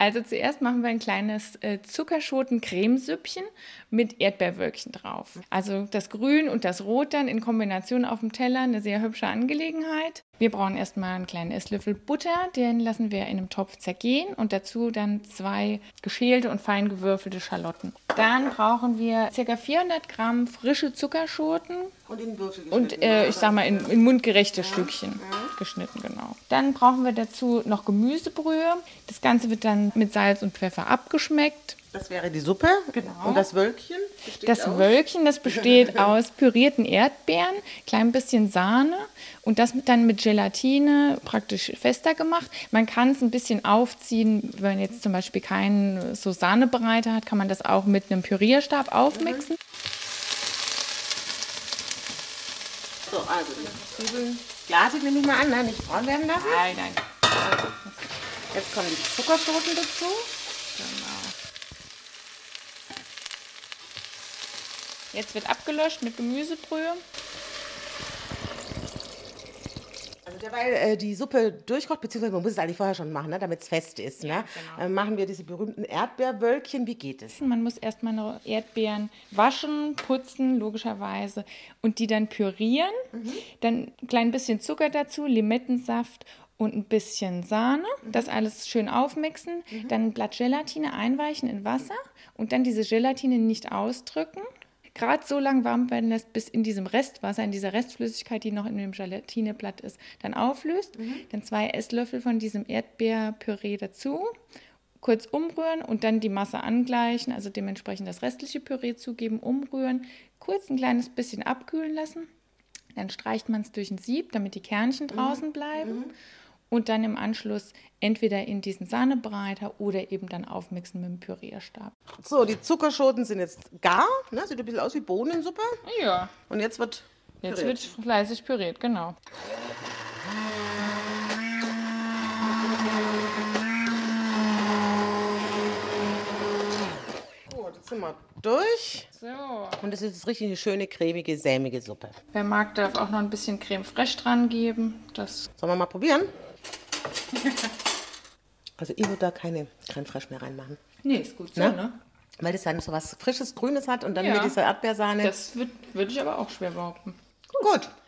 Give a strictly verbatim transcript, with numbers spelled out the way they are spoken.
Also zuerst machen wir ein kleines äh, Zuckerschoten-Cremesüppchen mit Erdbeerwölkchen drauf. Also das Grün und das Rot dann in Kombination auf dem Teller, eine sehr hübsche Angelegenheit. Wir brauchen erstmal einen kleinen Esslöffel Butter, den lassen wir in einem Topf zergehen und dazu dann zwei geschälte und fein gewürfelte Schalotten. Dann brauchen wir ca. vierhundert Gramm frische Zuckerschoten. Und in Würfel geschnitten. Und äh, ich sag mal in, in mundgerechte ja. Stückchen ja. geschnitten, genau. Dann brauchen wir dazu noch Gemüsebrühe. Das Ganze wird dann mit Salz und Pfeffer abgeschmeckt. Das wäre die Suppe. Genau. Und das Wölkchen? Das aus? Wölkchen, das besteht aus pürierten Erdbeeren, klein bisschen Sahne und das dann mit Gelatine praktisch fester gemacht. Man kann es ein bisschen aufziehen, wenn man jetzt zum Beispiel keinen so Sahnebereiter hat, kann man das auch mit einem Pürierstab aufmixen. Mhm. So, also die Zwiebeln glasig nehme ich mal an, nein, nicht braun werden lassen. Nein, nein. Jetzt kommen die Zuckerschoten dazu. Genau. Jetzt wird abgelöscht mit Gemüsebrühe. Also derweil äh, die Suppe durchkocht, beziehungsweise man muss es eigentlich vorher schon machen, ne, damit es fest ist. Ja, ne? genau. äh, machen wir diese berühmten Erdbeerwölkchen. Wie geht es? Man muss erstmal noch Erdbeeren waschen, putzen, logischerweise, und die dann pürieren. Mhm. Dann ein klein bisschen Zucker dazu, Limettensaft und ein bisschen Sahne. Mhm. Das alles schön aufmixen. Mhm. Dann ein Blatt Gelatine einweichen in Wasser und dann diese Gelatine nicht ausdrücken. Gerade so lange warm werden lässt, bis in diesem Restwasser, in dieser Restflüssigkeit, die noch in dem Gelatineblatt ist, dann auflöst. Mhm. Dann zwei Esslöffel von diesem Erdbeerpüree dazu, kurz umrühren und dann die Masse angleichen, also dementsprechend das restliche Püree zugeben, umrühren, kurz ein kleines bisschen abkühlen lassen. Dann streicht man es durch ein Sieb, damit die Kernchen draußen mhm. bleiben. Mhm. Und dann im Anschluss entweder in diesen Sahnebereiter oder eben dann aufmixen mit dem Pürierstab. So, die Zuckerschoten sind jetzt gar, ne? Sieht ein bisschen aus wie Bohnensuppe. Ja. Und jetzt wird Jetzt püriert. wird fleißig püriert, genau. Gut, jetzt sind wir durch. So. Und das ist jetzt richtig eine schöne, cremige, sämige Suppe. Wer mag, darf auch noch ein bisschen Creme fraiche dran geben. Das Sollen wir mal probieren? Also ich würde da keine Creme fraiche mehr reinmachen. Nee, ist gut so, ne? ne? Weil das dann so was Frisches, Grünes hat und dann ja. mit dieser Erdbeersahne. Das würde würd ich aber auch schwer behaupten. Gut.